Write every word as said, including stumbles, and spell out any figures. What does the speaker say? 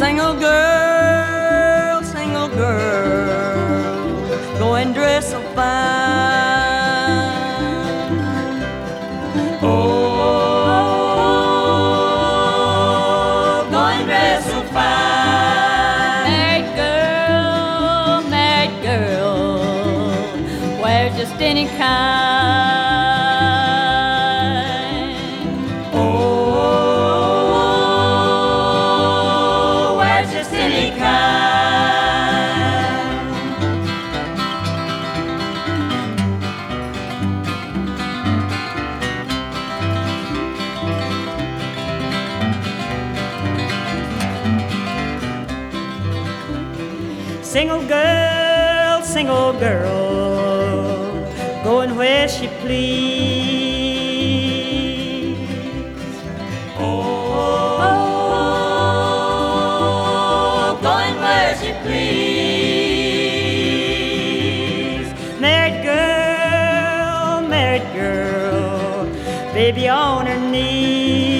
Single girl, single girl, go and dress so fine. Oh, go and dress so fine. Married girl, married girl, wear just any kind. Oh, wear just any kind. Single girl, single girl, going where she please. Oh, going where she please. Married girl, married girl, baby on her knees.